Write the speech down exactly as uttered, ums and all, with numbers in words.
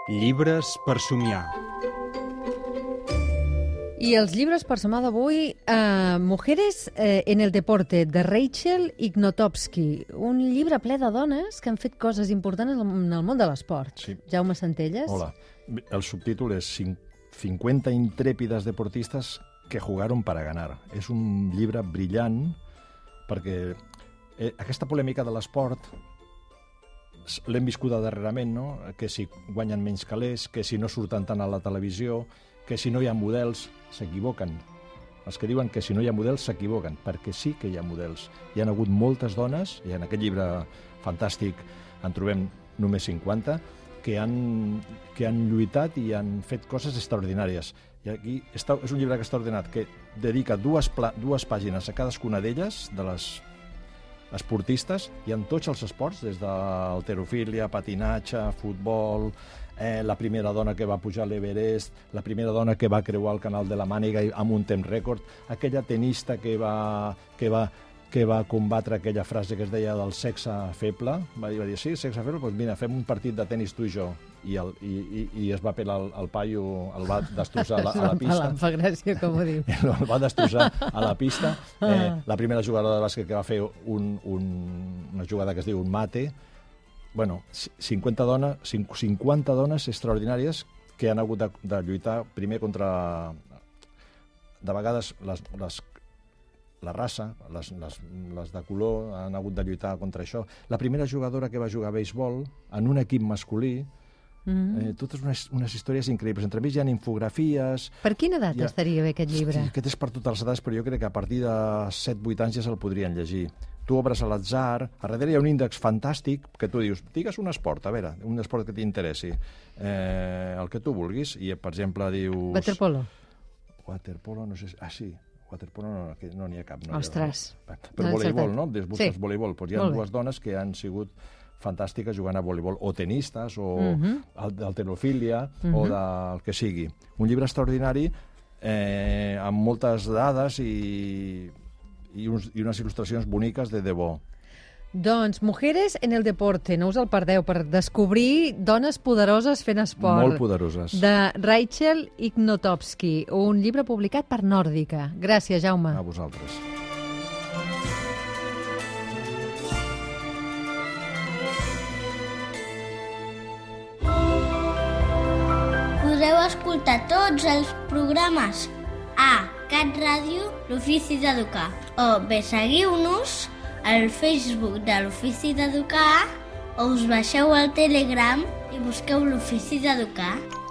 Llibres per somiar. I els llibres per somiar d'avui, eh, Mujeres eh, en el deporte, de Rachel Ignotowski. Un llibre ple de dones que han fet coses importants en el món de l'esport. Sí. Jaume Centelles. Hola. El subtítol és cincuenta intrépidas deportistas que jugaron para ganar. És un llibre brillant perquè eh, aquesta polèmica de l'esport l'hem viscuda darrerament, no? Que si guanyen menys calés, que si no surten tant a la televisió, que si no hi ha models, s'equivoquen. Els que diuen que si no hi ha models s'equivoquen, perquè sí que hi ha models. Hi ha hagut moltes dones, i en aquest llibre fantàstic en trobem només cinquanta, que han, que han lluitat i han fet coses extraordinàries. I aquí està, és un llibre que està ordenat, que dedica dues, pla, dues pàgines a cadascuna d'elles, de les esportistes, i en tots els esports, des d'halterofília, patinatge, futbol, eh, la primera dona que va pujar a l'Everest, la primera dona que va creuar el canal de la Mànega amb un temps rècord, aquella tenista que va, que va, que va combatre aquella frase que es deia del sexe feble, va dir, va dir sí, sexe feble, doncs mira, fem un partit de tenis tu i jo, i, el, i, i, i es va pelar el, el paio, el va destrossar a la, a la pista. Em fa gràcia com ho diu. El va destrossar a la pista. Eh, la primera jugadora de bàsquet que va fer un, un, una jugada que es diu un mate. Bueno, cinquanta dones, cinquanta dones extraordinàries que han hagut de, de lluitar primer contra, de vegades, les, les la raça, les, les, les de color han hagut de lluitar contra això. La primera jugadora que va jugar a béisbol en un equip masculí, mm-hmm. eh, totes unes, unes històries increïbles. Entre més hi ha infografies... Per quina edat ha... estaria bé aquest llibre? Hosti, aquest és per totes les edats, però jo crec que a partir de set vuit anys ja se'l podrien llegir. Tu obres a l'atzar, a darrere hi ha un índex fantàstic que tu dius, digues un esport, a veure, un esport que t'interessi, eh, el que tu vulguis, i per exemple dius... Waterpolo. Waterpolo, no sé... Ah, sí. Waterpolo no n'hi no, no ha cap. No, Ostres. No. Però no voleibol, no? Des busques sí. Voleibol. Pues hi ha dues dones que han sigut fantàstiques jugant a voleibol, o tenistes, o uh-huh. d'halterofília, uh-huh. o del que sigui. Un llibre extraordinari eh, amb moltes dades i, i, uns, i unes il·lustracions boniques de debò. Doncs, Mujeres en el deporte, no us el perdeu, per descobrir dones poderoses fent esport. Molt poderoses. De Rachel Ignotowski, un llibre publicat per Nòrdica. Gràcies, Jaume. A vosaltres. Podeu escoltar tots els programes a Cat Ràdio, l'Ofici d'Educar, o bé seguiu-nos al Facebook de l'Ofici d'Educar, o us baixeu al Telegram i busqueu l'Ofici d'Educar.